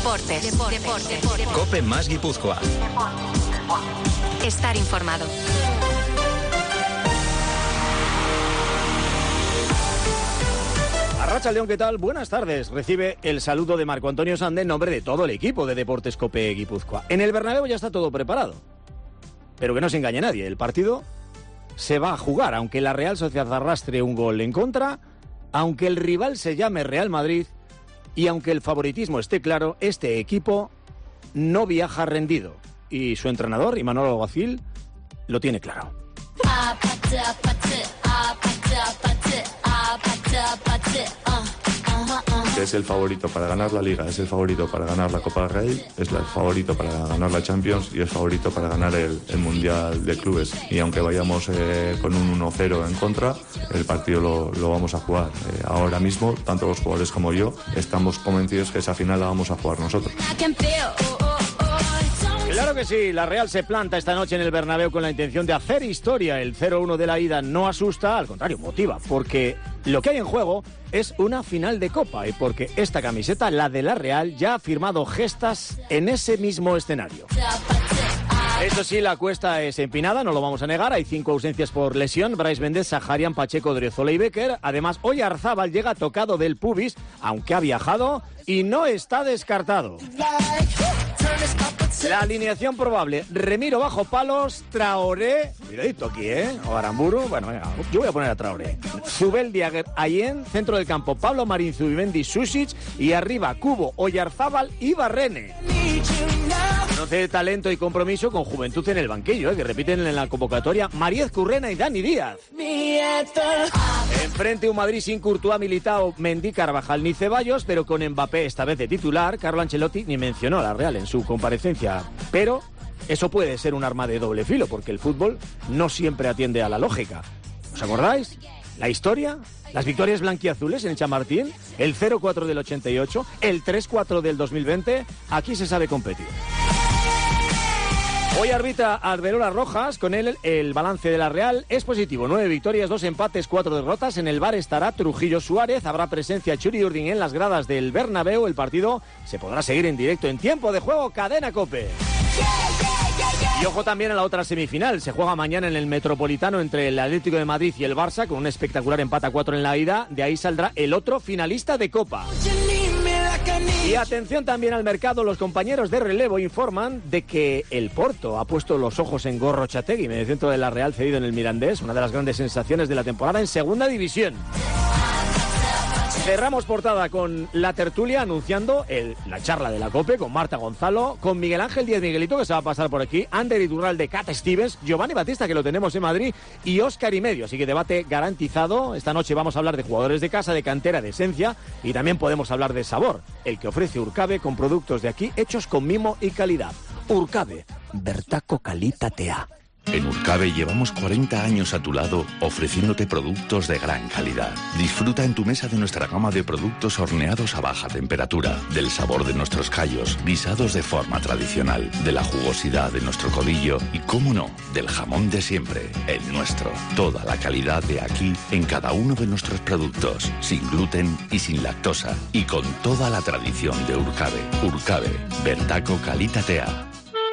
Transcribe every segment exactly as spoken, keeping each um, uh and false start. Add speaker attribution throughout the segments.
Speaker 1: Deportes. Deportes. Deportes. Deportes.
Speaker 2: COPE más Guipúzcoa.
Speaker 1: Estar informado.
Speaker 3: Arratsaldeon, ¿qué tal? Buenas tardes. Recibe el saludo de Marco Antonio Sande en nombre de todo el equipo de Deportes COPE Guipúzcoa. En el Bernabéu ya está todo preparado. Pero que no se engañe nadie, el partido se va a jugar, aunque la Real Sociedad arrastre un gol en contra, aunque el rival se llame Real Madrid y aunque el favoritismo esté claro, este equipo no viaja rendido. Y su entrenador, Imanol Alguacil, lo tiene claro.
Speaker 4: Es el favorito para ganar la Liga, es el favorito para ganar la Copa del Rey, es el favorito para ganar la Champions y es favorito para ganar el, el Mundial de Clubes. Y aunque vayamos eh, con un uno cero en contra, el partido lo, lo vamos a jugar. Eh, ahora mismo, tanto los jugadores como yo, estamos convencidos que esa final la vamos a jugar nosotros.
Speaker 3: Claro que sí, la Real se planta esta noche en el Bernabéu con la intención de hacer historia. El cero uno de la ida no asusta, al contrario, motiva, porque lo que hay en juego es una final de Copa y porque esta camiseta, la de la Real, ya ha firmado gestas en ese mismo escenario. Eso sí, la cuesta es empinada, no lo vamos a negar. Hay cinco ausencias por lesión: Brais Méndez, Saharian, Pacheco, Odriozola y Becker. Además, Oyarzábal llega tocado del pubis, aunque ha viajado y no está descartado. La alineación probable: Remiro bajo palos, Traoré, miradito aquí, ¿eh? O Aramburu, bueno, venga, yo voy a poner a Traoré. Zubeldia, Ayen, centro del campo, Pablo Marín, Zubimendi, Susic y arriba Cubo, Oyarzábal y Barrene. Conoce talento y compromiso con juventud en el banquillo, ¿eh? Que repiten en la convocatoria Mariez Currena y Dani Díaz. Enfrente un Madrid sin Courtois, Militao, Mendy, Carvajal ni Ceballos, pero con Mbappé esta vez de titular. Carlo Ancelotti ni mencionó a la Real en su comparecencia, pero eso puede ser un arma de doble filo, porque el fútbol no siempre atiende a la lógica. ¿Os acordáis? La historia, las victorias blanquiazules en Chamartín, el cero cuatro del ochenta y ocho, el tres cuatro del dos mil veinte, aquí se sabe competir. Hoy arbitra Arbelola Rojas, con él el balance de la Real es positivo. Nueve victorias, dos empates, cuatro derrotas. En el bar estará Trujillo Suárez, habrá presencia Churi Urdin en las gradas del Bernabéu. El partido se podrá seguir en directo en tiempo de juego, Cadena COPE. Y ojo también a la otra semifinal, se juega mañana en el Metropolitano entre el Atlético de Madrid y el Barça, con un espectacular empate a cuatro en la ida. De ahí saldrá el otro finalista de Copa. Y atención también al mercado, los compañeros de relevo informan de que el Porto ha puesto los ojos en Gorrotxategi, mediocentro de la Real cedido en el Mirandés, una de las grandes sensaciones de la temporada en segunda división. Cerramos portada con la tertulia anunciando el, la charla de la COPE con Marta Gonzalo, con Miguel Ángel Díaz Miguelito, que se va a pasar por aquí, Ander Iturralde, Cat Stevens, Giovanni Batista, que lo tenemos en Madrid, y Óscar y medio. Así que debate garantizado. Esta noche vamos a hablar de jugadores de casa, de cantera, de esencia, y también podemos hablar de sabor, el que ofrece Urcabe con productos de aquí hechos con mimo y calidad. Urcabe, Bertaco Calitatea.
Speaker 5: En Urcabe llevamos cuarenta años a tu lado ofreciéndote productos de gran calidad. Disfruta en tu mesa de nuestra gama de productos horneados a baja temperatura, del sabor de nuestros callos, guisados de forma tradicional, de la jugosidad de nuestro codillo y, cómo no, del jamón de siempre, el nuestro. Toda la calidad de aquí en cada uno de nuestros productos, sin gluten y sin lactosa, y con toda la tradición de Urcabe. Urcabe, Bertaco Calitatea.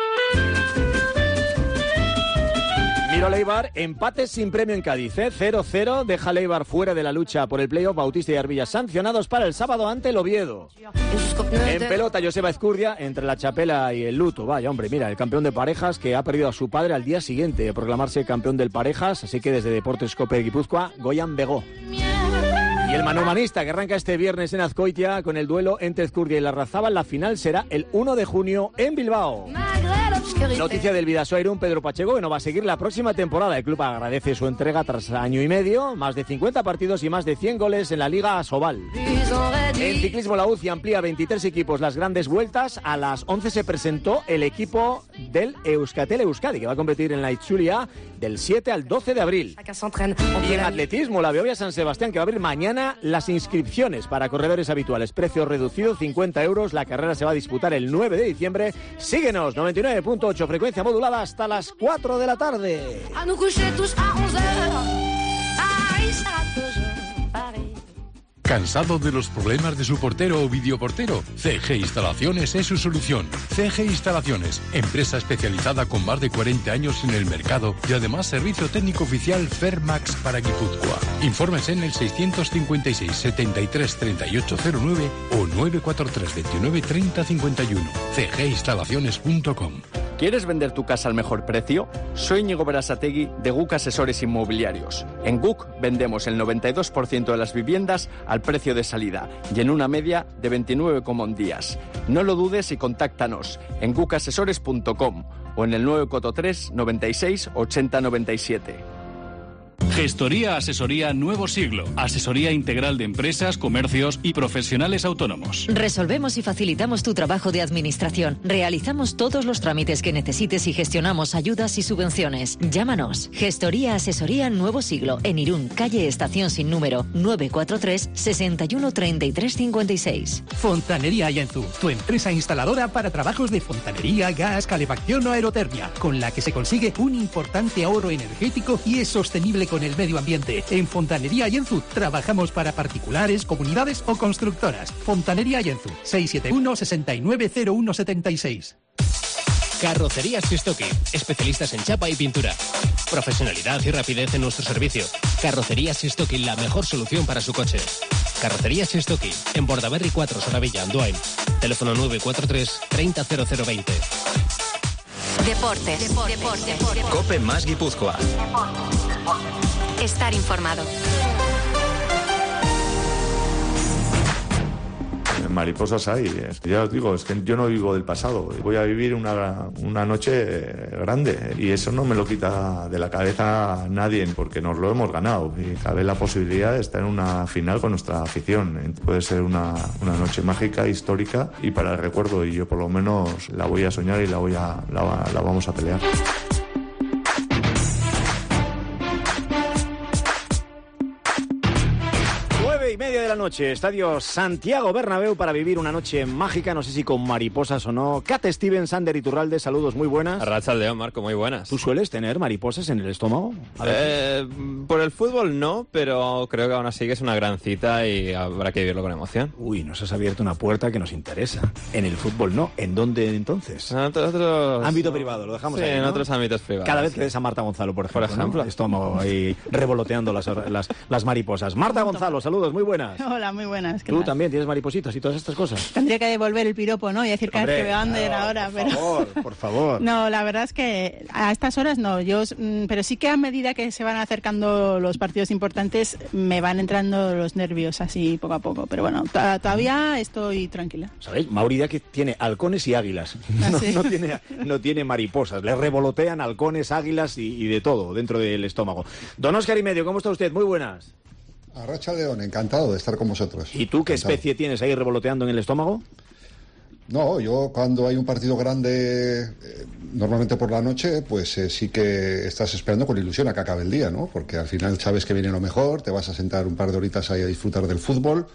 Speaker 3: Miro Leibar, empate sin premio en Cádiz, ¿eh? cero cero, deja Leibar fuera de la lucha por el playoff. Bautista y Arbilla sancionados para el sábado ante el Oviedo. En pelota, Joseba Ezcurdia, entre la chapela y el luto. Vaya, hombre, mira, el campeón de parejas que ha perdido a su padre al día siguiente de proclamarse campeón del parejas, así que desde Deportes COPE Guipúzcoa, Goyan Begó. Y el manomanista que arranca este viernes en Azcoitia con el duelo entre Ezcurdia y Larrazábal, la final será el uno de junio en Bilbao. Noticia del Bidasoa Irún, Pedro Pacheco, que no va a seguir la próxima temporada. El club agradece su entrega tras año y medio, más de cincuenta partidos y más de cien goles en la Liga Asobal. En ciclismo, la U C I amplía veintitrés equipos las grandes vueltas. A las once se presentó el equipo del Euskaltel Euskadi, que va a competir en la Itzulia del siete al doce de abril. Y en atletismo, la Beovia San Sebastián, que va a abrir mañana las inscripciones para corredores habituales. Precio reducido, cincuenta euros. La carrera se va a disputar el nueve de diciembre. Síguenos, noventa y nueve punto ocho, frecuencia modulada hasta las cuatro de la tarde.
Speaker 2: ¿Cansado de los problemas de su portero o videoportero? C G Instalaciones es su solución. C G Instalaciones, empresa especializada con más de cuarenta años en el mercado y además servicio técnico oficial Fermax para Guipúzcoa. Infórmese en el seiscientos cincuenta y seis, setenta y tres, treinta y ocho cero nueve o nueve cuatro tres, veintinueve, treinta, cincuenta y uno. c g instalaciones punto com.
Speaker 6: ¿Quieres vender tu casa al mejor precio? Soy Íñigo Berasategui de G U C Asesores Inmobiliarios. En G U C vendemos el noventa y dos por ciento de las viviendas al precio de salida y en una media de veintinueve coma uno días. No lo dudes y contáctanos en g u c asesores punto com o en el nueve cuatro tres, noventa y seis, ochenta, noventa y siete.
Speaker 7: Gestoría Asesoría Nuevo Siglo. Asesoría integral de empresas, comercios y profesionales autónomos.
Speaker 8: Resolvemos y facilitamos tu trabajo de administración. Realizamos todos los trámites que necesites y gestionamos ayudas y subvenciones. Llámanos. Gestoría Asesoría Nuevo Siglo. En Irún, calle Estación Sin Número, nueve cuatro tres, sesenta y uno, treinta y tres, cincuenta y seis.
Speaker 9: Fontanería Yenzu, tu empresa instaladora para trabajos de fontanería, gas, calefacción o aerotermia, con la que se consigue un importante ahorro energético y es sostenible con el medio ambiente. En Fontanería Yenzu trabajamos para particulares, comunidades o constructoras. Fontanería Yenzu, seis siete uno, seis nueve cero uno siete seis.
Speaker 10: Carrocerías Sistoki, especialistas en chapa y pintura. Profesionalidad y rapidez en nuestro servicio. Carrocerías Sistoki, la mejor solución para su coche. Carrocerías Sistoki, en Bordaberry cuatro, Soravilla, Andoain. Teléfono nueve cuatro tres, treinta, cero cero veinte.
Speaker 1: Deportes. Deportes. Deportes.
Speaker 11: Cope más Guipúzcoa.
Speaker 1: Estar informado.
Speaker 4: Mariposas hay. Ya os digo, es que yo no vivo del pasado. Voy a vivir una, una noche grande y eso no me lo quita de la cabeza nadie porque nos lo hemos ganado y cabe la posibilidad de estar en una final con nuestra afición. Puede ser una, una noche mágica, histórica y para el recuerdo y yo por lo menos la voy a soñar y la, voy a, la, la vamos a pelear.
Speaker 3: Y media de la noche, Estadio Santiago Bernabéu para vivir una noche mágica, no sé si con mariposas o no. Cat Stevens, Ander Iturralde, saludos, muy buenas.
Speaker 12: Arrachaldeón, Marco, muy buenas.
Speaker 3: ¿Tú sueles tener mariposas en el estómago?
Speaker 12: A ver. Eh, por el fútbol no, pero creo que aún así que es una gran cita y habrá que vivirlo con emoción.
Speaker 3: Uy, nos has abierto una puerta que nos interesa. En el fútbol no, ¿en dónde entonces?
Speaker 12: En otros...
Speaker 3: Ámbito privado, lo dejamos
Speaker 12: sí,
Speaker 3: ahí, ¿no?
Speaker 12: en otros ámbitos privados.
Speaker 3: Cada vez
Speaker 12: sí.
Speaker 3: que ves a Marta Gonzalo, por ejemplo,
Speaker 12: por ejemplo.
Speaker 3: ¿no? Estómago ahí revoloteando las, las, las mariposas. Marta Gonzalo, saludos, muy buenas.
Speaker 13: Hola, muy buenas.
Speaker 3: Tú
Speaker 13: tal?
Speaker 3: también tienes maripositas y todas estas cosas.
Speaker 13: Tendría que devolver el piropo, ¿no? Y decir cada vez que veo a Ander
Speaker 3: claro,
Speaker 13: ahora,
Speaker 3: por
Speaker 13: pero...
Speaker 3: favor, por favor.
Speaker 13: No, la verdad es que a estas horas no. Yo, pero sí que a medida que se van acercando los partidos importantes me van entrando los nervios así poco a poco. Pero bueno, todavía estoy tranquila.
Speaker 3: ¿Sabéis? Maurida que tiene halcones y águilas.
Speaker 13: ¿Ah,
Speaker 3: no,
Speaker 13: sí?
Speaker 3: no, tiene, no tiene mariposas. Le revolotean halcones, águilas y, y de todo dentro del estómago. Don Óscar y medio, ¿cómo está usted? Muy buenas.
Speaker 14: Arrachaldeón, encantado de estar con vosotros.
Speaker 3: ¿Y tú qué
Speaker 14: encantado.
Speaker 3: especie tienes ahí revoloteando en el estómago?
Speaker 14: No, yo cuando hay un partido grande, eh, normalmente por la noche, pues eh, sí que estás esperando con ilusión a que acabe el día, ¿no? Porque al final sabes que viene lo mejor, te vas a sentar un par de horitas ahí a disfrutar del fútbol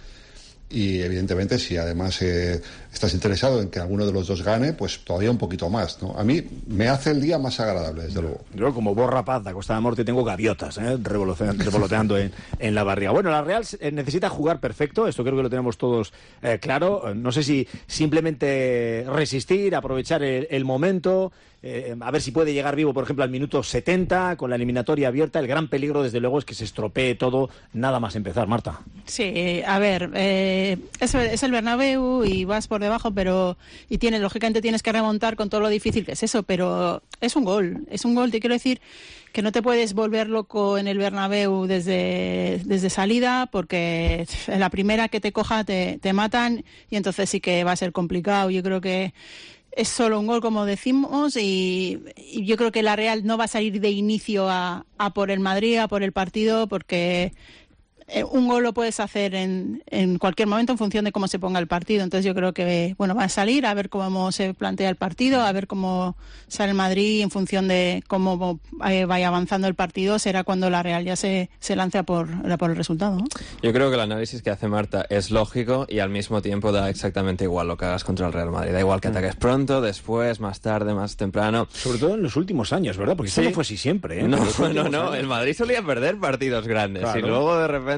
Speaker 14: y evidentemente si además eh, estás interesado en que alguno de los dos gane, pues todavía un poquito más, ¿no? A mí me hace el día más agradable, desde luego.
Speaker 3: Yo como Borra Paz de Costa de Morte tengo gaviotas, ¿eh? Revoloteando, revoloteando en, en la barriga. Bueno, la Real necesita jugar perfecto, esto creo que lo tenemos todos eh, claro. No sé si simplemente resistir, aprovechar el, el momento, eh, a ver si puede llegar vivo, por ejemplo, al minuto setenta, con la eliminatoria abierta. El gran peligro, desde luego, es que se estropee todo, nada más empezar. Marta.
Speaker 13: Sí, a ver, eh, es, es el Bernabéu y vas por debajo, pero y tienes, lógicamente tienes que remontar con todo lo difícil que es eso, pero es un gol, es un gol, te quiero decir que no te puedes volver loco en el Bernabéu desde, desde salida, porque en la primera que te coja te, te matan y entonces sí que va a ser complicado. Yo creo que es solo un gol, como decimos, y, y yo creo que la Real no va a salir de inicio a, a por el Madrid, a por el partido, porque eh, un gol lo puedes hacer en, en cualquier momento en función de cómo se ponga el partido. Entonces yo creo que bueno, va a salir a ver cómo se plantea el partido, a ver cómo sale el Madrid, en función de cómo eh, vaya avanzando el partido, será cuando la Real ya se, se lance a por, a por el resultado, ¿no?
Speaker 12: Yo creo que el análisis que hace Marta es lógico y al mismo tiempo da exactamente igual lo que hagas contra el Real Madrid. Da igual que ataques pronto, después, más tarde, más temprano.
Speaker 3: Sobre todo en los últimos años, ¿verdad? Porque
Speaker 12: sí.
Speaker 3: esto no fue así siempre, ¿eh?
Speaker 12: No, no, no. El Madrid solía perder partidos grandes claro. y luego de repente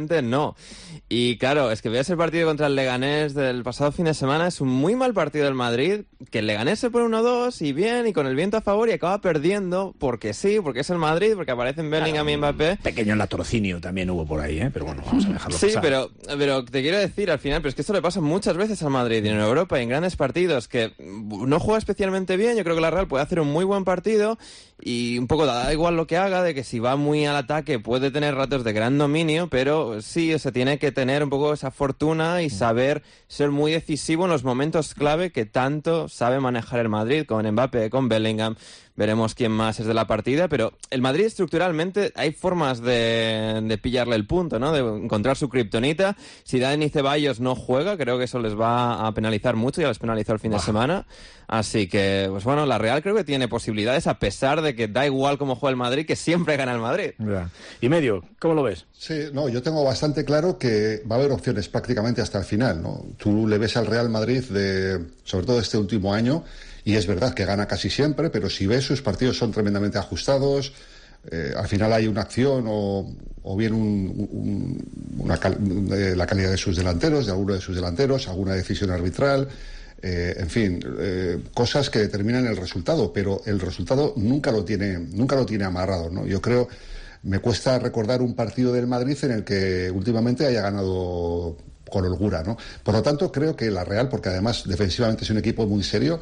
Speaker 12: probablemente no. Y claro, es que veas el partido contra el Leganés del pasado fin de semana, es un muy mal partido del Madrid, que el Leganés se pone uno dos y bien, y con el viento a favor, y acaba perdiendo, porque sí, porque es el Madrid, porque aparecen Bellingham y Mbappé.
Speaker 3: Pequeño latrocinio también hubo por ahí, ¿eh? Pero bueno, vamos a dejarlo
Speaker 12: Sí,
Speaker 3: pasar.
Speaker 12: pero, pero te quiero decir al final, pero es que esto le pasa muchas veces al Madrid, y en Europa, y en grandes partidos, que no juega especialmente bien. Yo creo que la Real puede hacer un muy buen partido, y un poco da igual lo que haga, de que si va muy al ataque puede tener ratos de gran dominio, pero sí, se tiene que tener un poco esa fortuna y saber ser muy decisivo en los momentos clave que tanto sabe manejar el Madrid, con Mbappé, con Bellingham. Veremos quién más es de la partida, pero el Madrid estructuralmente hay formas de, de pillarle el punto, ¿no? De encontrar su kriptonita. Si Dani Ceballos no juega, creo que eso les va a penalizar mucho, ya les penalizó el fin de semana. Así que, pues bueno, la Real creo que tiene posibilidades, a pesar de que da igual cómo juega el Madrid, que siempre gana el Madrid.
Speaker 3: Ya. Y medio, ¿cómo lo ves?
Speaker 14: Sí, no, yo tengo bastante claro que va a haber opciones prácticamente hasta el final, ¿no? Tú le ves al Real Madrid, de, sobre todo este último año, y es verdad que gana casi siempre, pero si ves, sus partidos son tremendamente ajustados. Eh, al final hay una acción o, o bien un, un, una cal, de la calidad de sus delanteros, de alguno de sus delanteros, alguna decisión arbitral, eh, en fin, eh, cosas que determinan el resultado, pero el resultado nunca lo tiene, nunca lo tiene amarrado, ¿no? Yo creo, me cuesta recordar un partido del Madrid en el que últimamente haya ganado con holgura, ¿no? Por lo tanto, creo que la Real, porque además defensivamente es un equipo muy serio,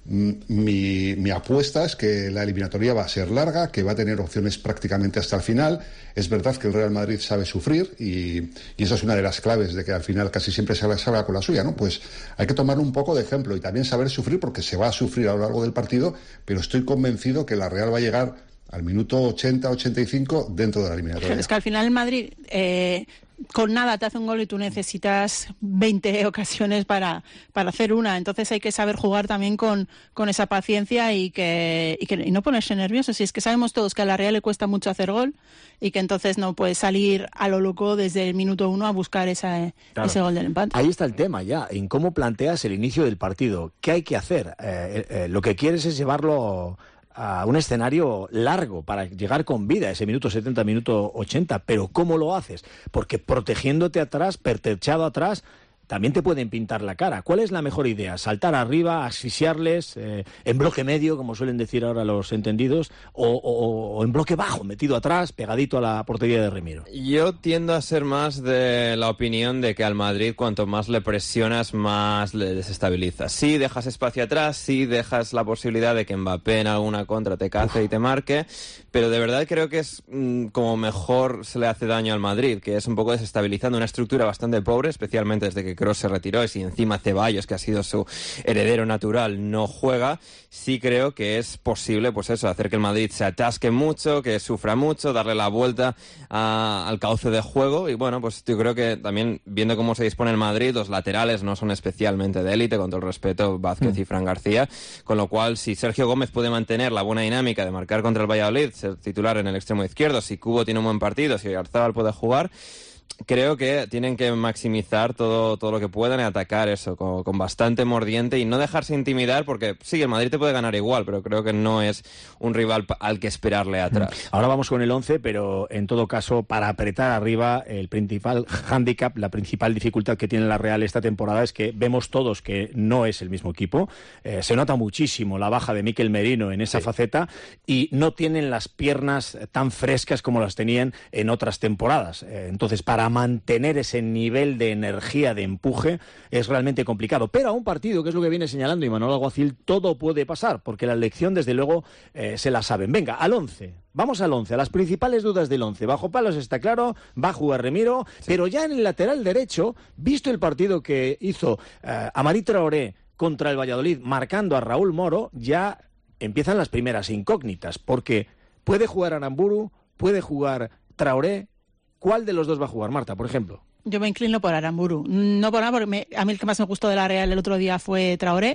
Speaker 14: Mi, mi apuesta es que la eliminatoria va a ser larga, que va a tener opciones prácticamente hasta el final. Es verdad que el Real Madrid sabe sufrir y, y esa es una de las claves de que al final casi siempre se salga con la suya, ¿no? Pues hay que tomar un poco de ejemplo y también saber sufrir, porque se va a sufrir a lo largo del partido, pero estoy convencido que la Real va a llegar al minuto ochenta, ochenta y cinco dentro de la eliminatoria.
Speaker 13: Es que al final el Madrid eh, con nada te hace un gol y tú necesitas veinte ocasiones para, para hacer una. Entonces hay que saber jugar también con, con esa paciencia y que, y que y no ponerse nervioso. Si es que sabemos todos que a la Real le cuesta mucho hacer gol y que entonces no puedes salir a lo loco desde el minuto uno a buscar esa, claro. ese gol del empate.
Speaker 3: Ahí está el tema ya, en cómo planteas el inicio del partido. ¿Qué hay que hacer? Eh, eh, lo que quieres es llevarlo a un escenario largo para llegar con vida, ese minuto setenta, minuto ochenta, pero ¿cómo lo haces? Porque protegiéndote atrás, pertrechado atrás, también te pueden pintar la cara. ¿Cuál es la mejor idea? ¿Saltar arriba, asfixiarles, eh, en bloque medio, como suelen decir ahora los entendidos, o, o, o en bloque bajo, metido atrás, pegadito a la portería de Remiro?
Speaker 12: Yo tiendo a ser más de la opinión de que al Madrid cuanto más le presionas, más le desestabilizas. Sí dejas espacio atrás, sí dejas la posibilidad de que Mbappé en alguna contra te cace Uf. y te marque, pero de verdad creo que es mmm, como mejor se le hace daño al Madrid, que es un poco desestabilizando una estructura bastante pobre, especialmente desde que Kroos se retiró, y si encima Ceballos, que ha sido su heredero natural, no juega. Sí creo que es posible, pues eso, hacer que el Madrid se atasque mucho, que sufra mucho, darle la vuelta a, al cauce de juego, y bueno, pues yo creo que también, viendo cómo se dispone el Madrid, los laterales no son especialmente de élite, con todo el respeto, Vázquez mm. y Fran García, con lo cual, si Sergio Gómez puede mantener la buena dinámica de marcar contra el Valladolid, ser titular en el extremo izquierdo, si Cubo tiene un buen partido, si Oyarzabal puede jugar, creo que tienen que maximizar todo, todo lo que puedan y atacar eso con, con bastante mordiente y no dejarse intimidar, porque sí, el Madrid te puede ganar igual, pero creo que no es un rival al que esperarle atrás.
Speaker 3: Ahora vamos con el once, pero en todo caso, para apretar arriba, el principal hándicap, la principal dificultad que tiene la Real esta temporada es que vemos todos que no es el mismo equipo. Eh, se nota muchísimo la baja de Mikel Merino en esa sí. faceta, y no tienen las piernas tan frescas como las tenían en otras temporadas. Eh, entonces, para mantener ese nivel de energía, de empuje, es realmente complicado. Pero a un partido, que es lo que viene señalando Imanol Alguacil, todo puede pasar, porque la elección, desde luego, eh, se la saben. Venga, al once. Vamos al once, a las principales dudas del once. Bajo palos está claro, va a jugar Remiro, sí. pero ya en el lateral derecho, visto el partido que hizo eh, Amari Traoré contra el Valladolid, marcando a Raúl Moro, ya empiezan las primeras incógnitas, porque puede jugar Aramburu, puede jugar Traoré. ¿Cuál de los dos va a jugar, Marta, por ejemplo?
Speaker 13: Yo me inclino por Aramburu. No por nada, porque me, a mí el que más me gustó de la Real el otro día fue Traoré,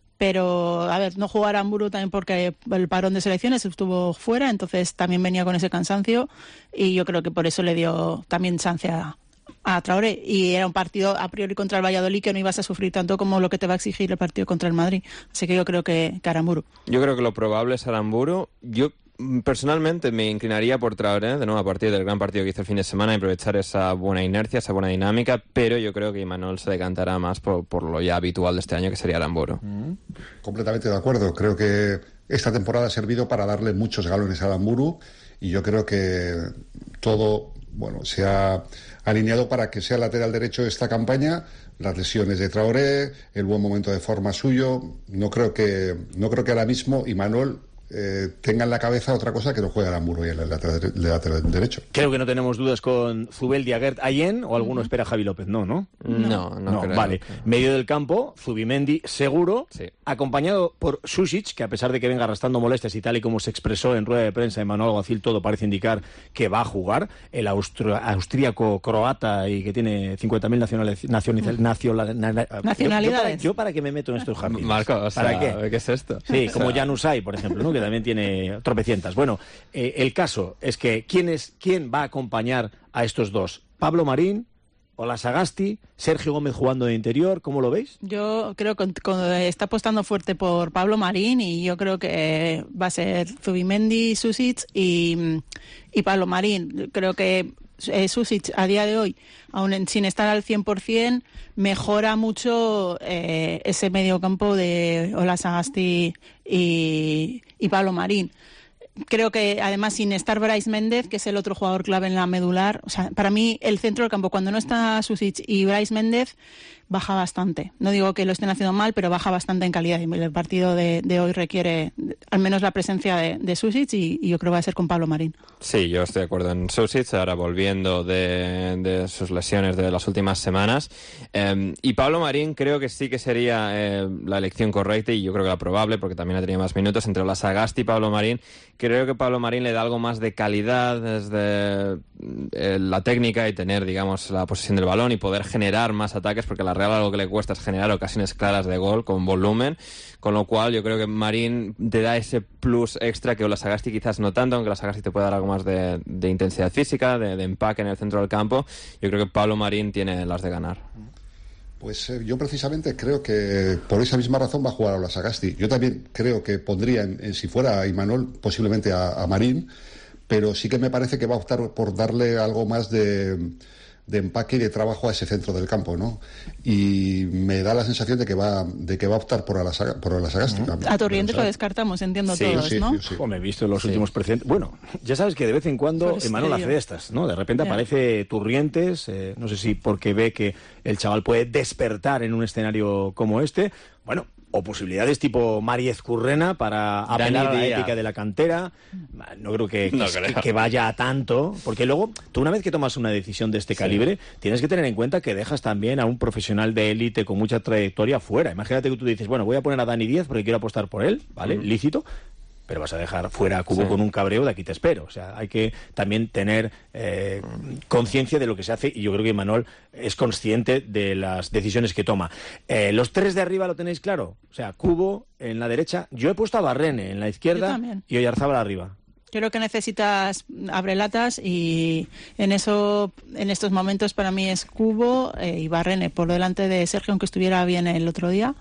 Speaker 13: pero, a ver, no jugó Aramburu también porque el parón de selecciones estuvo fuera, entonces también venía con ese cansancio, y yo creo que por eso le dio también chance a, a Traoré. Y era un partido a priori contra el Valladolid que no ibas a sufrir tanto como lo que te va a exigir el partido contra el Madrid. Así que yo creo que, que Aramburu.
Speaker 12: Yo creo que lo probable es Aramburu. Yo personalmente me inclinaría por Traoré, de nuevo a partir del gran partido que hizo el fin de semana, y aprovechar esa buena inercia, esa buena dinámica, pero yo creo que Imanol se decantará más por, por lo ya habitual de este año, que sería Aramburu.
Speaker 14: Mm. Completamente de acuerdo. Creo que esta temporada ha servido para darle muchos galones a Aramburu, y yo creo que todo, bueno, se ha alineado para que sea lateral derecho de esta campaña. Las lesiones de Traoré, el buen momento de forma suyo, no creo que no creo que ahora mismo Imanol eh, tenga en la cabeza otra cosa que no juega Aramburu y el lateral, el lateral derecho.
Speaker 3: Creo que no tenemos dudas con Zubeldia, Gert Allen, o alguno espera a Javi López. No, ¿no?
Speaker 12: No, no,
Speaker 3: no
Speaker 12: creo.
Speaker 3: Vale. Medio del campo, Zubimendi seguro,
Speaker 12: sí.
Speaker 3: acompañado por Sušić, que a pesar de que venga arrastrando molestias y tal y como se expresó en rueda de prensa de Manuel Alguacil, todo parece indicar que va a jugar. El austro- austríaco croata y que tiene cincuenta mil nacionales, nacional, nacional, na, na,
Speaker 13: nacionalidades.
Speaker 3: Yo, yo, para, yo para qué me meto en estos jardines.
Speaker 12: Marco, o sea,
Speaker 3: ¿Para qué?
Speaker 12: ¿qué es esto?
Speaker 3: Sí,
Speaker 12: o
Speaker 3: como
Speaker 12: sea...
Speaker 3: Januzaj, por ejemplo, ¿no? Que también tiene tropecientas. Bueno, eh, el caso es que ¿quién, es, ¿quién va a acompañar a estos dos? ¿Pablo Marín, Ola Sagasti, Sergio Gómez jugando de interior? ¿Cómo lo veis?
Speaker 13: Yo creo que está apostando fuerte por Pablo Marín, y yo creo que va a ser Zubimendi, Sušić y, y Pablo Marín. Creo que eh, Sušić a día de hoy, aún en, sin estar al cien por ciento, mejora mucho eh, ese medio campo de Ola Sagasti y, y Pablo Marín. Creo que además sin estar Brais Méndez, que es el otro jugador clave en la medular, o sea, para mí el centro del campo, cuando no está Sušić y Brais Méndez, baja bastante. No digo que lo estén haciendo mal, pero baja bastante en calidad, y el partido de, de hoy requiere al menos la presencia de, de Sušić, y, y yo creo que va a ser con Pablo Marín.
Speaker 12: Sí, yo estoy de acuerdo en Sušić, ahora volviendo de, de sus lesiones de las últimas semanas. Eh, y Pablo Marín creo que sí que sería eh, la elección correcta, y yo creo que la probable, porque también ha tenido más minutos entre Ola Sagasti y Pablo Marín. Creo que Pablo Marín le da algo más de calidad desde eh, la técnica y tener, digamos, la posesión del balón y poder generar más ataques, porque a la Real algo que le cuesta es generar ocasiones claras de gol con volumen, con lo cual yo creo que Marín te da ese plus extra que Ola Sagasti quizás no tanto, aunque Ola Sagasti te puede dar algo más de, de intensidad física, de, de empaque en el centro del campo. Yo creo que Pablo Marín tiene las de ganar.
Speaker 14: Pues eh, yo precisamente creo que por esa misma razón va a jugar a Ola Sagasti. Yo también creo que pondría, en, en, si fuera Imanol, posiblemente a, a Marín, pero sí que me parece que va a optar por darle algo más de, de empaque y de trabajo a ese centro del campo, ¿no? Y me da la sensación de que va, de que va a optar por Ola Sagasti.
Speaker 13: Uh-huh. A Torrientes lo descartamos, entiendo,
Speaker 3: sí,
Speaker 13: todos,
Speaker 3: sí,
Speaker 13: ¿no?
Speaker 3: Sí, sí. Oh, me he visto en los sí. últimos precedentes. Bueno, ya sabes que de vez en cuando pues Imanol hace de estas, ¿no? De repente yeah. aparece Turrientes, eh, no sé si porque ve que el chaval puede despertar en un escenario como este. Bueno, o posibilidades tipo Mariez Currena para apelar a la ética de la cantera. No creo que, no que, creo que vaya a tanto, porque luego tú, una vez que tomas una decisión de este sí. calibre, tienes que tener en cuenta que dejas también a un profesional de élite con mucha trayectoria fuera. Imagínate que tú dices, bueno, voy a poner a Dani Díaz porque quiero apostar por él, ¿vale? Mm. Lícito. Pero vas a dejar fuera a Cubo sí. con un cabreo, de aquí te espero. O sea, hay que también tener eh, conciencia de lo que se hace, y yo creo que Imanol es consciente de las decisiones que toma. Eh, los tres de arriba lo tenéis claro. O sea, Cubo en la derecha. Yo he puesto a Barrene en la izquierda y Oyarzábal arriba.
Speaker 13: Creo que necesitas abrelatas, y en eso, en estos momentos para mí es Cubo eh, y Barrene por delante de Sergio, aunque estuviera bien el otro día.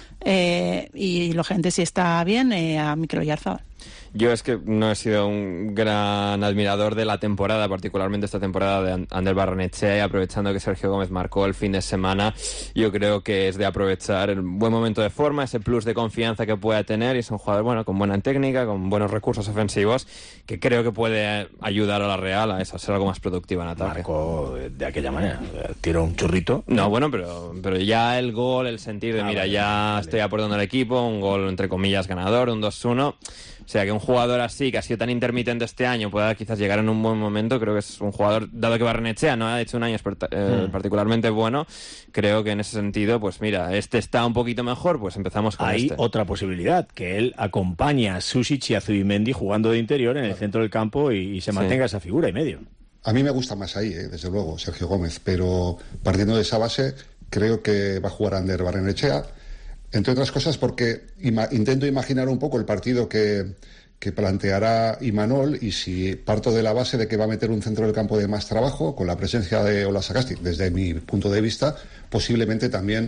Speaker 13: Eh, y la gente, si está bien, eh, a Mikel Oyarzábal.
Speaker 12: Yo es que no he sido un gran admirador de la temporada, particularmente esta temporada de Ander Barrenechea, y aprovechando que Sergio Gómez marcó el fin de semana, yo creo que es de aprovechar el buen momento de forma, ese plus de confianza que pueda tener, y es un jugador bueno, con buena técnica, con buenos recursos ofensivos, que creo que puede ayudar a la Real a eso, a ser algo más productiva en ataque.
Speaker 3: Marcó de aquella manera, tiró un churrito.
Speaker 12: No, bueno, pero, pero ya el gol, el sentir de, ah, mira, vale, ya vale. estoy aportando al equipo, un gol entre comillas ganador, un dos uno. O sea, que un jugador así, que ha sido tan intermitente este año, pueda quizás llegar en un buen momento. Creo que es un jugador, dado que Barrenechea no ha hecho un año eh, mm. particularmente bueno, creo que en ese sentido, pues mira, este está un poquito mejor, pues empezamos con
Speaker 3: Hay
Speaker 12: este.
Speaker 3: otra posibilidad, que él acompaña a Sušić y a Zubimendi jugando de interior en el centro del campo y, y se mantenga sí. esa figura y medio.
Speaker 14: A mí me gusta más ahí, eh, desde luego, Sergio Gómez, pero partiendo de esa base, creo que va a jugar Ander Barrenechea. Entre otras cosas porque ima- intento imaginar un poco el partido que, que planteará Imanol, y si parto de la base de que va a meter un centro del campo de más trabajo, con la presencia de Ola Sagasti, desde mi punto de vista, posiblemente también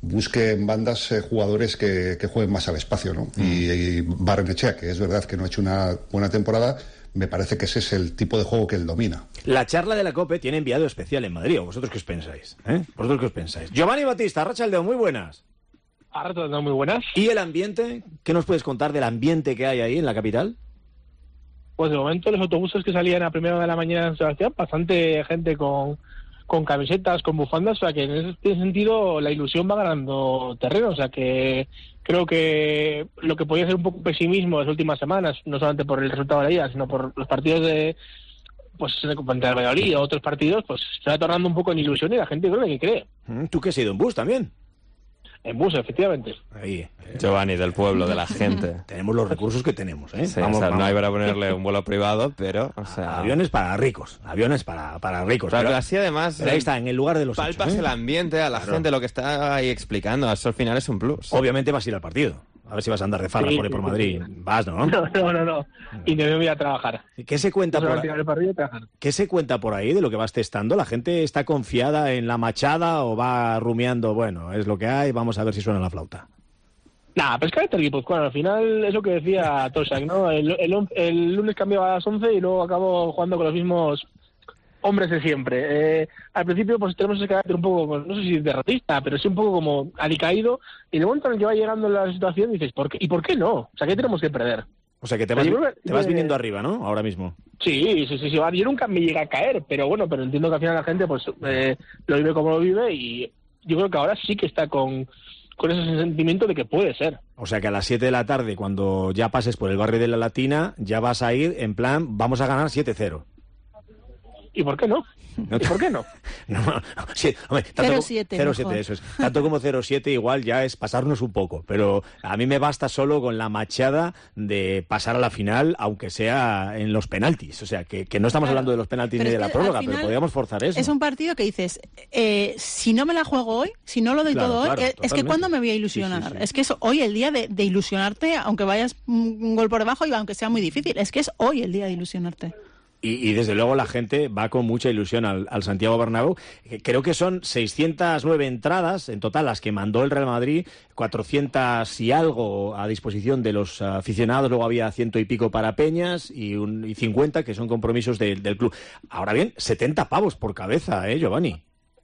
Speaker 14: busque en bandas eh, jugadores que, que jueguen más al espacio, ¿no? Mm. Y, y Barrenechea, que es verdad que no ha hecho una buena temporada, me parece que ese es el tipo de juego que él domina.
Speaker 3: La charla de la COPE tiene enviado especial en Madrid. ¿Vosotros qué os pensáis? ¿Eh? ¿Vosotros qué os pensáis? Giovanni Batista, Arratsaldeon, muy buenas.
Speaker 11: Arratsaldeon, muy buenas.
Speaker 3: ¿Y el ambiente? ¿Qué nos puedes contar del ambiente que hay ahí en la capital?
Speaker 11: Pues de momento los autobuses que salían a primera de la mañana en Sebastián, bastante gente con, con camisetas, con bufandas, o sea que en ese sentido la ilusión va ganando terreno, o sea que creo que lo que podía ser un poco pesimismo las últimas semanas, no solamente por el resultado de la liga, sino por los partidos de pues contra el Valladolid o otros partidos, pues se va tornando un poco en ilusión y la gente creo que cree.
Speaker 3: ¿Tú que has ido en bus también?
Speaker 11: En bus, efectivamente.
Speaker 3: Ahí,
Speaker 12: Giovanni, del pueblo, de la gente.
Speaker 3: Tenemos los recursos que tenemos, ¿eh?
Speaker 12: Sí,
Speaker 3: vamos,
Speaker 12: o sea,
Speaker 3: vamos.
Speaker 12: No hay para ponerle un vuelo privado, pero... O sea...
Speaker 3: Aviones para ricos, aviones para, para ricos.
Speaker 12: Pero,
Speaker 3: pero,
Speaker 12: pero así además...
Speaker 3: Pero ahí está, en el lugar de los
Speaker 12: palpas
Speaker 3: hechos, ¿eh?
Speaker 12: el ambiente a la claro. gente, lo que está ahí explicando. Eso al final es un plus.
Speaker 3: Obviamente vas a ir al partido. A ver si vas a andar de farra sí, por ahí por Madrid. Vas, ¿no?
Speaker 11: No, no, no. no. Y te voy a trabajar.
Speaker 3: ¿Qué se cuenta por ahí? ¿Qué se cuenta por ahí de lo que vas testando? ¿La gente está confiada en la machada o va rumiando, bueno, es lo que hay, vamos a ver si suena la flauta?
Speaker 11: Nah, pero es carácter guipuzcoano. Al final es lo que decía Tosak, ¿no? El, el, el lunes cambiaba a las once y luego acabo jugando con los mismos hombres de siempre. Eh, al principio pues tenemos ese carácter un poco, no sé si derrotista, pero sí un poco como alicaído, y de momento en el que va llegando la situación dices, ¿por qué? ¿Y por qué no? O sea, ¿qué tenemos que perder?
Speaker 3: O sea, que te vas, que, te vas viniendo arriba, ¿no? Ahora mismo.
Speaker 11: Sí, sí, sí, sí. Yo nunca me llega a caer, pero bueno, pero entiendo que al final la gente pues eh, lo vive como lo vive, y yo creo que ahora sí que está con, con ese sentimiento de que puede ser.
Speaker 3: O sea, que a las siete de la tarde, cuando ya pases por el barrio de la Latina, ya vas a ir en plan, vamos a ganar siete cero.
Speaker 11: ¿Y por qué no?
Speaker 3: No,
Speaker 11: ¿Y por qué no?
Speaker 3: no, no, sí, hombre, tanto cero siete, eso es. Tanto como cero siete igual ya es pasarnos un poco, pero a mí me basta solo con la machada de pasar a la final, aunque sea en los penaltis. O sea, que, que no estamos claro. hablando de los penaltis pero ni de la prórroga, pero podríamos forzar eso.
Speaker 13: Es un partido que dices, eh, si no me la juego hoy, si no lo doy claro, todo claro, hoy, eh, es que ¿cuándo me voy a ilusionar? Sí, sí, sí. Es que es hoy el día de, de ilusionarte, aunque vayas un gol por debajo y aunque sea muy difícil. Es que es hoy el día de ilusionarte.
Speaker 3: Y, y desde luego la gente va con mucha ilusión al, al Santiago Bernabéu. Creo que son seiscientas nueve entradas en total las que mandó el Real Madrid, cuatrocientas y algo a disposición de los aficionados, luego había ciento y pico para Peñas y, un, y cincuenta que son compromisos de, del club. Ahora bien, setenta pavos por cabeza, ¿eh, Giovanni?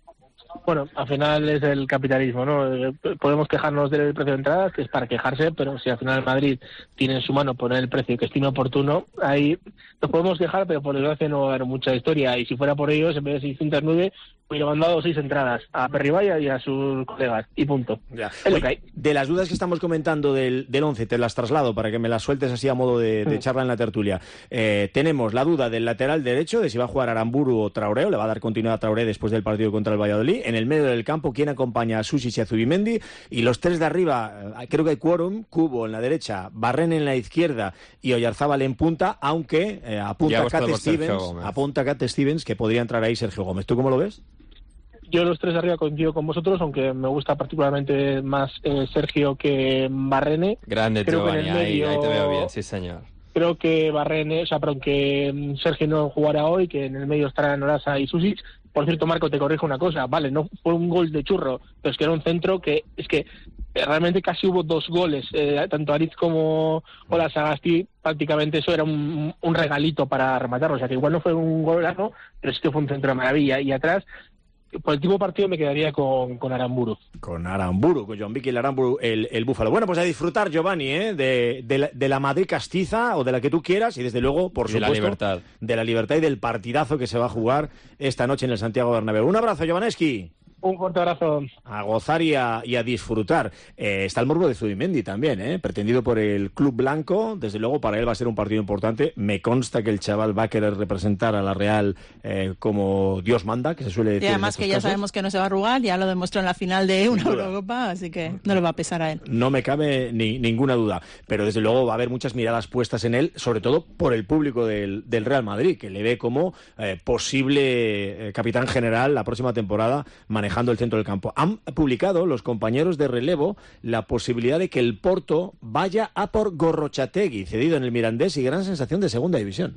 Speaker 11: Bueno, al final es el capitalismo, ¿no? Podemos quejarnos del precio de entradas, que es para quejarse, pero si al final Madrid tiene en su mano poner el precio que estime oportuno, ahí nos podemos quejar, pero por desgracia no va a haber mucha historia. Y si fuera por ellos, en vez de seiscientas nueve, hubiera mandado seis entradas a Perribaya y a sus colegas, y punto.
Speaker 3: Ya. Es lo que hay. De las dudas que estamos comentando del, del once, te las traslado para que me las sueltes así a modo de, de charla en la tertulia. Eh, tenemos la duda del lateral derecho, de si va a jugar Aramburu o Traoré, o le va a dar continuidad a Traoré después del partido contra el Valladolid. En el medio del campo, ¿quién acompaña a Susic y a Zubimendi? Y los tres de arriba, creo que hay quórum, Cubo en la derecha, Barren en la izquierda y Oyarzábal en punta, aunque eh, apunta a Cat Stevens, apunta a Cat Stevens que podría entrar ahí Sergio Gómez. ¿Tú cómo lo ves?
Speaker 11: Yo los tres de arriba coincido con vosotros, aunque me gusta particularmente más eh, Sergio que Barrene.
Speaker 12: Grande,
Speaker 11: creo
Speaker 12: Giovanni,
Speaker 11: que en el medio,
Speaker 12: ahí, ahí te veo bien, sí señor.
Speaker 11: Creo que Barrene, o sea, pero que Sergio no jugará hoy, que en el medio estarán Orasa y Susic. Por cierto, Marco, te corrijo una cosa, vale, no fue un gol de churro, pero es que era un centro que, es que realmente casi hubo dos goles, eh, tanto Aritz como Ola Sagasti, prácticamente eso era un, un regalito para rematarlo, o sea que igual no fue un golazo, pero sí que fue un centro de maravilla. Y atrás, por el tipo de partido me quedaría con, con Aramburu.
Speaker 3: Con Aramburu, con Joan Vicky, el Aramburu, el, el Búfalo. Bueno, pues a disfrutar, Giovanni, ¿eh? de, de, la, de la Madrid castiza o de la que tú quieras y desde luego, por
Speaker 12: de
Speaker 3: supuesto,
Speaker 12: la libertad.
Speaker 3: de la libertad y del partidazo que se va a jugar esta noche en el Santiago Bernabéu. Un abrazo, Giovaneski.
Speaker 11: Un fuerte abrazo.
Speaker 3: A gozar y a, y a disfrutar. Eh, está el morbo de Zubimendi también, ¿eh? pretendido por el Club Blanco. Desde luego para él va a ser un partido importante. Me consta que el chaval va a querer representar a la Real eh, como Dios manda, que se suele decir.
Speaker 13: Y además que ya casos. sabemos que no se va a arrugar, ya lo demostró en la final de una Eurocopa, así que no le va a pesar a él.
Speaker 3: No me cabe ni, ninguna duda, pero desde luego va a haber muchas miradas puestas en él, sobre todo por el público del, del Real Madrid, que le ve como eh, posible eh, capitán general la próxima temporada manejando el centro del campo. Han publicado los compañeros de relevo la posibilidad de que el Porto vaya a por Gorrochategui, cedido en el Mirandés y gran sensación de segunda división.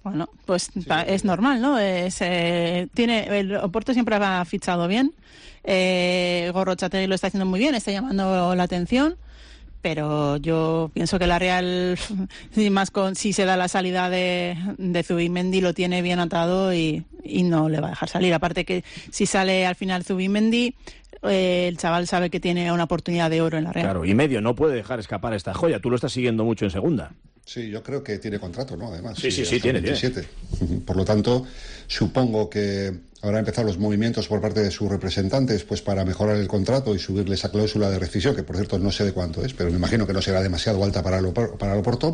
Speaker 13: Bueno, pues sí, es normal, ¿no? Es, eh, tiene el Oporto siempre ha fichado bien. Eh, Gorrotxategi lo está haciendo muy bien, está llamando la atención. Pero yo pienso que la Real, más con si se da la salida de, de Zubimendi, lo tiene bien atado y, y no le va a dejar salir. Aparte que si sale al final Zubimendi, eh, el chaval sabe que tiene una oportunidad de oro en la Real.
Speaker 3: Claro, y medio no puede dejar escapar esta joya. Tú lo estás siguiendo mucho en segunda.
Speaker 14: Sí, yo creo que tiene contrato, ¿no? Además.
Speaker 3: Sí, sí, sí, sí tiene,
Speaker 14: veintisiete. Tiene. Por lo tanto, supongo que habrá empezado los movimientos por parte de sus representantes pues para mejorar el contrato y subirle esa cláusula de rescisión, que por cierto no sé de cuánto es, pero me imagino que no será demasiado alta para el, para el Oporto.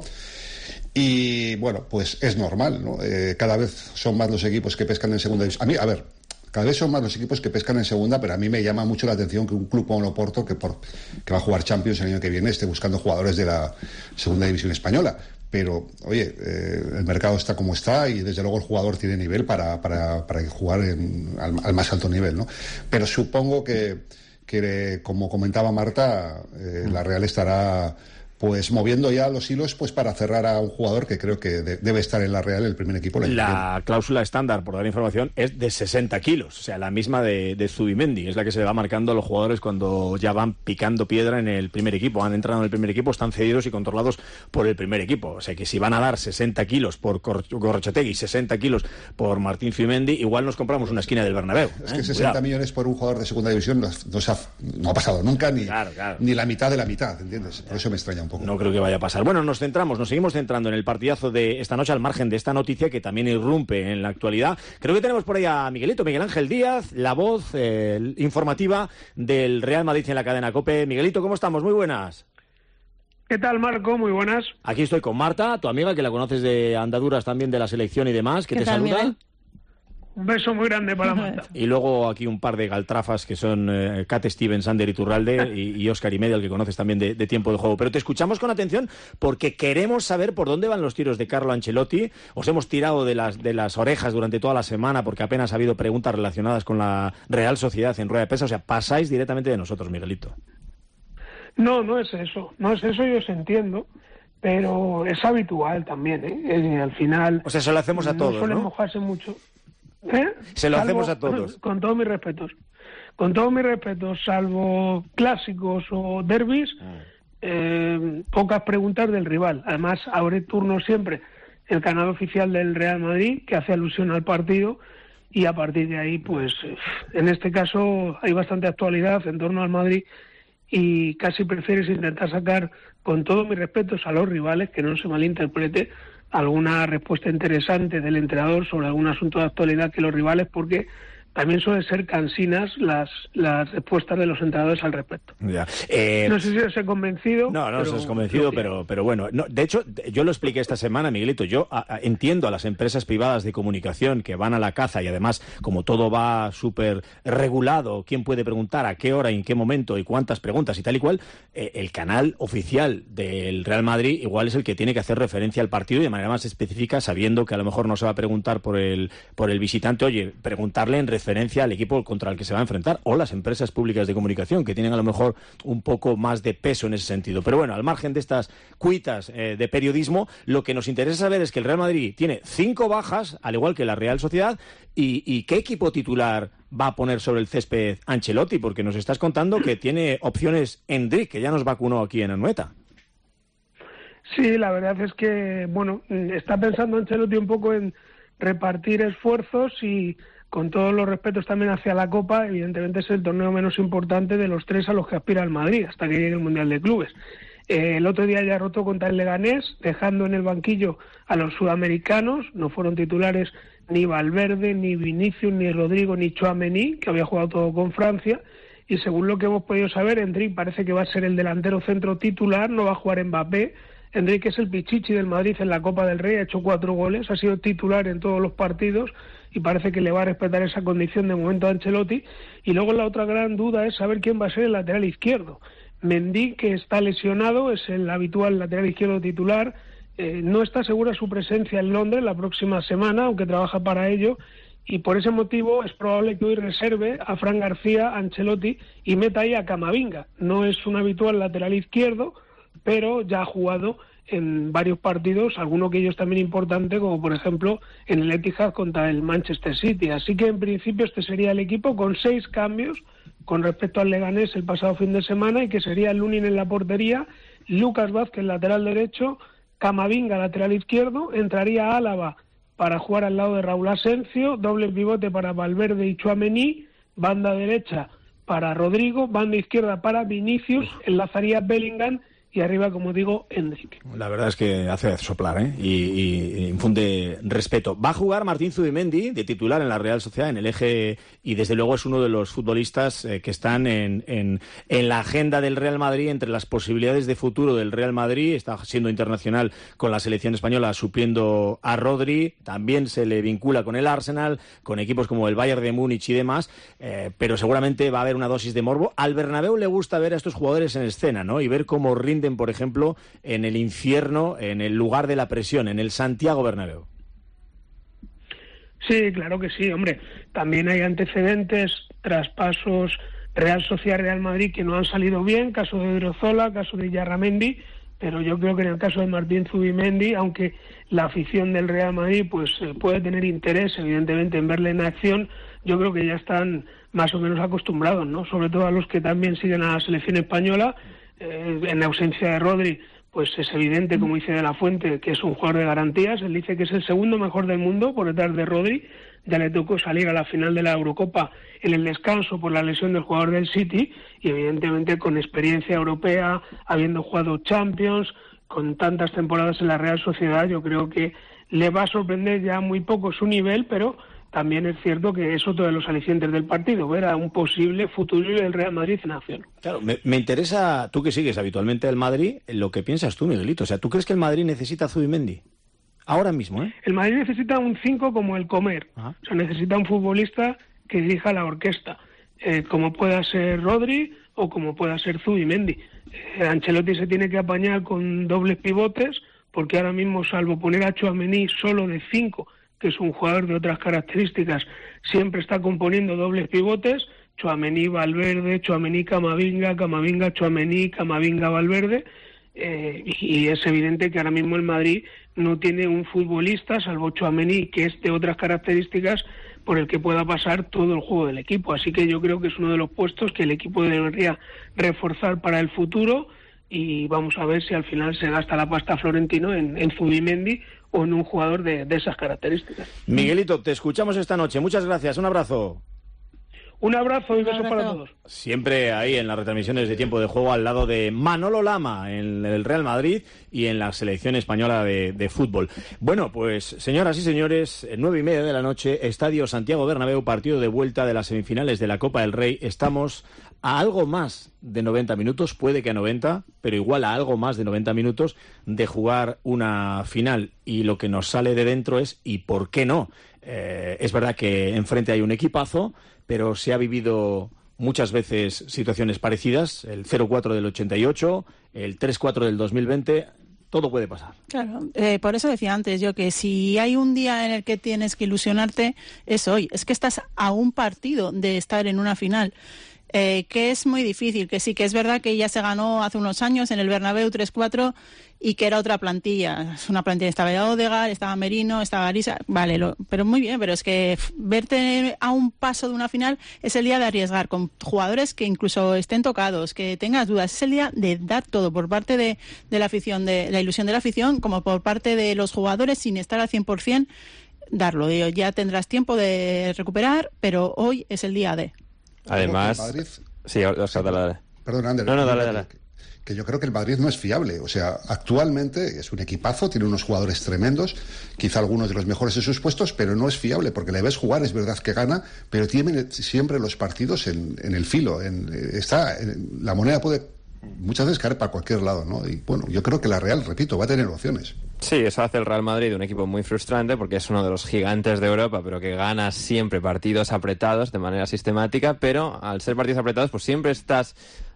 Speaker 14: Y bueno, pues es normal, ¿no? Eh, cada vez son más los equipos que pescan en segunda división. A mí, a ver, cada vez son más los equipos que pescan en segunda, pero a mí me llama mucho la atención que un club como el Oporto, que, por, que va a jugar Champions el año que viene, esté buscando jugadores de la segunda división española. Pero, oye, eh, el mercado está como está y desde luego el jugador tiene nivel para, para, para jugar en, al, al más alto nivel, ¿no? Pero supongo que, que como comentaba Marta, eh, la Real estará pues moviendo ya los hilos pues para cerrar a un jugador que creo que de, debe estar en la Real el primer equipo.
Speaker 3: La cláusula estándar, por dar información, es de sesenta kilos, o sea, la misma de, de Zubimendi, es la que se le va marcando a los jugadores cuando ya van picando piedra en el primer equipo, han entrado en el primer equipo, están cedidos y controlados por el primer equipo, o sea que si van a dar sesenta kilos por Gorrotxategi y sesenta kilos por Martín Zubimendi, igual nos compramos una esquina del Bernabéu.
Speaker 14: Es que ¿eh? sesenta Cuidado. Millones por un jugador de segunda división no, no, ha, no ha pasado nunca ni, claro, claro. ni la mitad de la mitad, ¿entiendes? Por eso me extraña un poco.
Speaker 3: No creo que vaya a pasar. Bueno, nos centramos, nos seguimos centrando en el partidazo de esta noche, al margen de esta noticia que también irrumpe en la actualidad. Creo que tenemos por ahí a Miguelito, Miguel Ángel Díaz, la voz eh, informativa del Real Madrid en la cadena COPE. Miguelito, ¿cómo estamos? Muy buenas.
Speaker 15: ¿Qué tal, Marco? Muy buenas.
Speaker 3: Aquí estoy con Marta, tu amiga, que la conoces de andaduras también de la selección y demás, que te
Speaker 13: tal,
Speaker 3: saluda.
Speaker 13: Miguel?
Speaker 15: Un beso muy grande para Marta.
Speaker 3: Y luego aquí un par de galtrafas que son eh, Cat Stevens, Ander Iturralde y, y Óscar y Media, el que conoces también de, de tiempo de juego. Pero te escuchamos con atención porque queremos saber por dónde van los tiros de Carlo Ancelotti. Os hemos tirado de las, de las orejas durante toda la semana porque apenas ha habido preguntas relacionadas con la Real Sociedad en rueda de prensa. O sea, pasáis directamente de nosotros, Miguelito.
Speaker 15: No, no es eso. No es eso, yo os entiendo. Pero es habitual también, ¿eh? Eh, al final...
Speaker 3: O sea, se lo hacemos a todos,
Speaker 15: no suele
Speaker 3: ¿no?
Speaker 15: mojarse mucho. ¿Eh?
Speaker 3: Se lo
Speaker 15: salvo,
Speaker 3: hacemos a todos.
Speaker 15: Con todos mis respetos. Con todos mis respetos, salvo clásicos o derbis, ah. eh, pocas preguntas del rival. Además, abre turno siempre el canal oficial del Real Madrid, que hace alusión al partido, y a partir de ahí, pues, en este caso hay bastante actualidad en torno al Madrid y casi prefieres intentar sacar, con todos mis respetos a los rivales, que no se malinterprete, alguna respuesta interesante del entrenador sobre algún asunto de actualidad que los rivales, porque también suelen ser cansinas las, las respuestas de los entrenadores al respecto.
Speaker 3: Ya. Eh,
Speaker 15: no sé si os he convencido.
Speaker 3: No, no os he convencido, pero, pero bueno. No, de hecho, yo lo expliqué esta semana, Miguelito. Yo a, a, entiendo a las empresas privadas de comunicación que van a la caza y además, como todo va súper regulado, quién puede preguntar, a qué hora, en qué momento y cuántas preguntas y tal y cual, eh, el canal oficial del Real Madrid igual es el que tiene que hacer referencia al partido y de manera más específica, sabiendo que a lo mejor no se va a preguntar por el, por el visitante. Oye, preguntarle en referencia al equipo contra el que se va a enfrentar, o las empresas públicas de comunicación que tienen a lo mejor un poco más de peso en ese sentido. Pero bueno, al margen de estas cuitas eh, de periodismo, lo que nos interesa saber es que el Real Madrid tiene cinco bajas, al igual que la Real Sociedad, y, y ¿qué equipo titular va a poner sobre el césped Ancelotti? Porque nos estás contando que tiene opciones Endrick, que ya nos vacunó aquí en Anoeta.
Speaker 15: Sí, la verdad es que, bueno, está pensando Ancelotti un poco en repartir esfuerzos y, con todos los respetos también hacia la Copa, evidentemente es el torneo menos importante de los tres a los que aspira el Madrid hasta que llegue el Mundial de Clubes. Eh, el otro día ya rotó contra el Leganés, dejando en el banquillo a los sudamericanos. No fueron titulares ni Valverde, ni Vinicius, ni Rodrigo, ni Tchouaméni, que había jugado todo con Francia. Y según lo que hemos podido saber, Endrick parece que va a ser el delantero centro titular, no va a jugar Mbappé. Endrick es el pichichi del Madrid en la Copa del Rey, ha hecho cuatro goles, ha sido titular en todos los partidos y parece que le va a respetar esa condición de momento a Ancelotti. Y luego la otra gran duda es saber quién va a ser el lateral izquierdo. Mendy, que está lesionado, es el habitual lateral izquierdo titular, eh, no está segura su presencia en Londres la próxima semana, aunque trabaja para ello, y por ese motivo es probable que hoy reserve a Fran García, a Ancelotti, y meta ahí a Camavinga. No es un habitual lateral izquierdo, pero ya ha jugado en varios partidos, alguno que ellos también importante, como por ejemplo en el Etihad contra el Manchester City. Así que en principio este sería el equipo con seis cambios con respecto al Leganés el pasado fin de semana, y que sería Lunin en la portería, Lucas Vázquez lateral derecho, Camavinga lateral izquierdo, entraría Álava para jugar al lado de Raúl Asencio, doble pivote para Valverde y Tchouaméni, banda derecha para Rodrigo, banda izquierda para Vinicius, enlazaría Bellingham y arriba, como digo, Endrick.
Speaker 3: La verdad es que hace soplar, ¿eh? Y, y, y infunde respeto. Va a jugar Martín Zubimendi de titular en la Real Sociedad, en el eje, y desde luego es uno de los futbolistas eh, que están en, en, en la agenda del Real Madrid, entre las posibilidades de futuro del Real Madrid. Está siendo internacional con la selección española, supliendo a Rodri. También se le vincula con el Arsenal, con equipos como el Bayern de Múnich y demás, eh, pero seguramente va a haber una dosis de morbo. Al Bernabéu le gusta ver a estos jugadores en escena, ¿no? Y ver cómo rinden, por ejemplo, en el infierno, en el lugar de la presión, en el Santiago Bernabéu.
Speaker 15: Sí, claro que sí, hombre. También hay antecedentes, traspasos Real Sociedad-Real Madrid que no han salido bien, caso de Odriozola, caso de Yarramendi, pero yo creo que en el caso de Martín Zubimendi, aunque la afición del Real Madrid pues eh, puede tener interés, evidentemente, en verle en acción, yo creo que ya están más o menos acostumbrados, ¿no? Sobre todo a los que también siguen a la selección española. Eh, en ausencia de Rodri, pues es evidente, como dice De La Fuente, que es un jugador de garantías. Él dice que es el segundo mejor del mundo por detrás de Rodri. Ya le tocó salir a la final de la Eurocopa en el descanso por la lesión del jugador del City, y evidentemente con experiencia europea, habiendo jugado Champions, con tantas temporadas en la Real Sociedad, yo creo que le va a sorprender ya muy poco su nivel, pero también es cierto que es otro de los alicientes del partido, ver a un posible futuro del Real Madrid en acción.
Speaker 3: Claro, me, me interesa, tú que sigues habitualmente el Madrid, lo que piensas tú, Miguelito. O sea, ¿tú crees que el Madrid necesita a Zubimendi? Ahora mismo, ¿eh?
Speaker 15: El Madrid necesita un cinco como el Comer. Ajá. O sea, necesita un futbolista que dirija la orquesta, eh, como pueda ser Rodri o como pueda ser Zubimendi. Eh, Ancelotti se tiene que apañar con dobles pivotes, porque ahora mismo, salvo poner a Tchouaméni solo de cinco, que es un jugador de otras características, siempre está componiendo dobles pivotes, Tchouaméni, Valverde, Tchouaméni, Camavinga, Camavinga, Tchouaméni, Camavinga, Valverde, eh, y es evidente que ahora mismo el Madrid no tiene un futbolista, salvo Tchouaméni, que es de otras características, por el que pueda pasar todo el juego del equipo. Así que yo creo que es uno de los puestos que el equipo debería reforzar para el futuro, y vamos a ver si al final se gasta la pasta Florentino en, en Zubimendi o en un jugador de, de esas características.
Speaker 3: Miguelito, te escuchamos esta noche. Muchas gracias. Un abrazo.
Speaker 15: Un abrazo y besos para todos.
Speaker 3: Siempre ahí en las retransmisiones de Tiempo de Juego, al lado de Manolo Lama en el Real Madrid y en la selección española de, de fútbol. Bueno, pues señoras y señores, nueve y media de la noche, Estadio Santiago Bernabéu, partido de vuelta de las semifinales de la Copa del Rey. Estamos a algo más de noventa minutos, puede que a noventa, pero igual a algo más de noventa minutos de jugar una final. Y lo que nos sale de dentro es, ¿y por qué no? Eh, es verdad que enfrente hay un equipazo, pero se ha vivido muchas veces situaciones parecidas, el cero cuatro del ochenta y ocho, el tres cuatro del dos mil veinte, todo puede pasar.
Speaker 13: Claro, eh, por eso decía antes yo que si hay un día en el que tienes que ilusionarte, es hoy. Es que estás a un partido de estar en una final. Eh, que es muy difícil, que sí, que es verdad que ya se ganó hace unos años en el Bernabéu tres cuatro y que era otra plantilla. Es una plantilla, estaba Odegaard, estaba Merino, estaba Arisa, vale, lo, pero muy bien, pero es que f- verte a un paso de una final es el día de arriesgar con jugadores que incluso estén tocados, que tengas dudas, es el día de dar todo por parte de, de la afición, de la ilusión de la afición, como por parte de los jugadores, sin estar al cien por ciento, darlo. Ya tendrás tiempo de recuperar, pero hoy es el día de...
Speaker 12: Además,
Speaker 14: Madrid,
Speaker 12: sí, o sea, dale, dale.
Speaker 14: Perdón, Ander,
Speaker 12: no, no, dale, dale.
Speaker 14: Que, que yo creo que el Madrid no es fiable. O sea, actualmente es un equipazo, tiene unos jugadores tremendos, quizá algunos de los mejores en sus puestos, pero no es fiable, porque le ves jugar, es verdad que gana, pero tiene siempre los partidos en, en el filo. En, está, en, la moneda puede muchas veces caer para cualquier lado, ¿no? Y bueno, yo creo que la Real, repito, va a tener opciones.
Speaker 12: Sí, eso hace el Real Madrid un equipo muy frustrante porque es uno de los gigantes de Europa, pero que gana siempre partidos apretados de manera sistemática, pero al ser partidos apretados pues siempre estás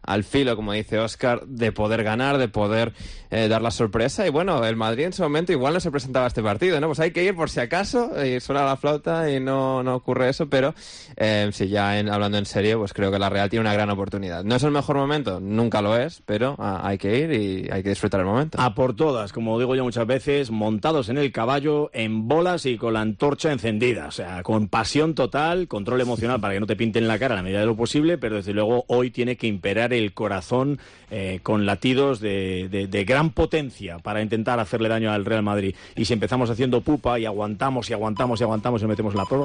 Speaker 12: al filo, como dice Óscar, de poder ganar, de poder eh, dar la sorpresa. Y bueno, el Madrid en su momento igual no se presentaba a este partido, ¿no? Pues hay que ir por si acaso, y suena la flauta y no, no ocurre eso, pero eh, si ya en, hablando en serio, pues creo que la Real tiene una gran oportunidad. No es el mejor momento, nunca lo es, pero ah, hay que ir y hay que disfrutar el momento.
Speaker 3: A por todas, como digo yo muchas veces, montados en el caballo, en bolas y con la antorcha encendida, o sea, con pasión total, control emocional para que no te pinten la cara a la medida de lo posible, pero desde luego hoy tiene que imperar el corazón eh, con latidos de, de, de gran potencia para intentar hacerle daño al Real Madrid. Y si empezamos haciendo pupa y aguantamos y aguantamos y aguantamos y metemos la prórroga,